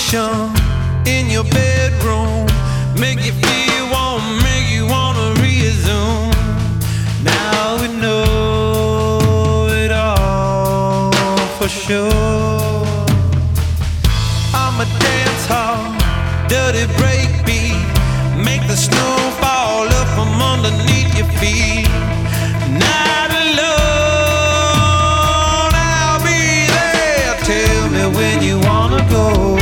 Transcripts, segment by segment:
function in your bedroom, make you feel warm, make you wanna resume. Now we know it all for sure. I'm a dance hall, dirty breakbeat, make the snow fall up from underneath your feet. Not alone, I'll be there. Tell me when you wanna go.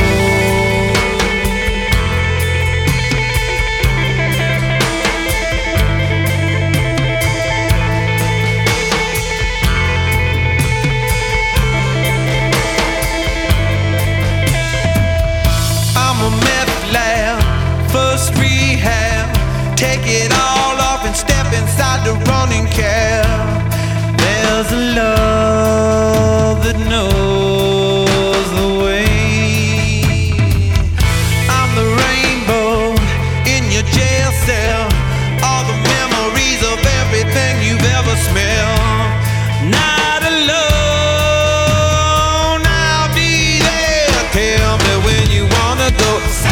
I'm a meth lab, first rehab. Take it all off and step inside the running cab. There's a love that knows the way. I'm the rainbow in your jail cell, all the memories of everything you've ever smelled. Not alone, I'll be there. Tell me when you wanna go.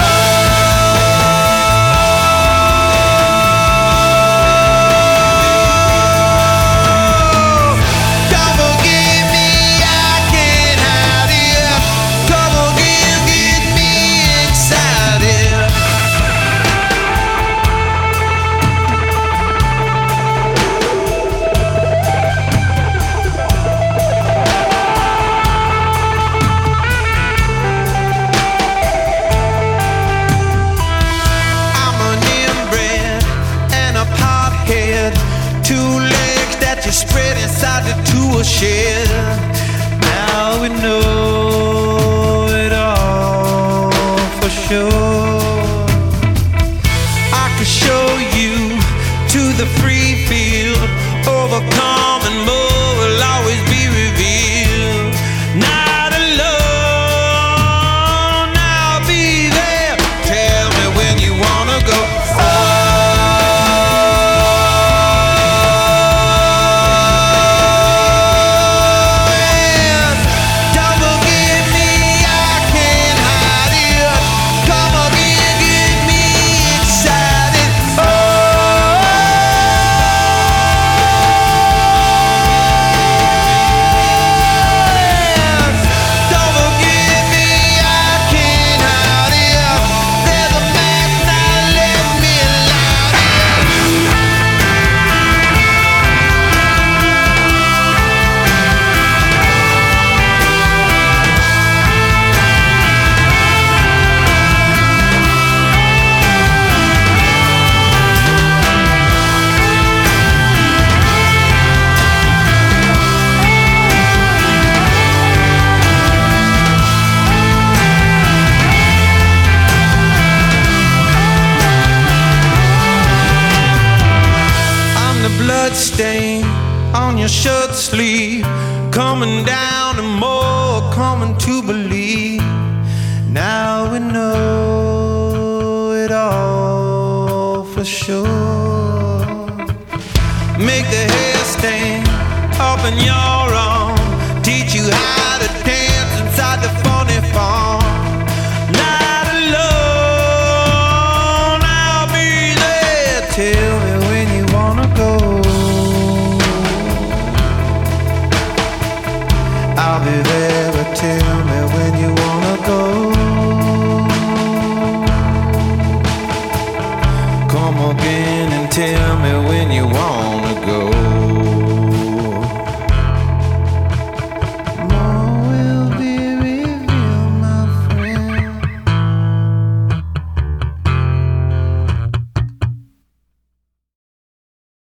Two legs that you spread inside the tool shed. Now we know it all for sure. I could show you to the free field, overcome and more will always be revealed. Not alone, I'll be there. Tell me when you wanna go. Blood stain on your shirt sleeve, coming down and more coming to believe. Now we know it all for sure. Make the hair stain up in your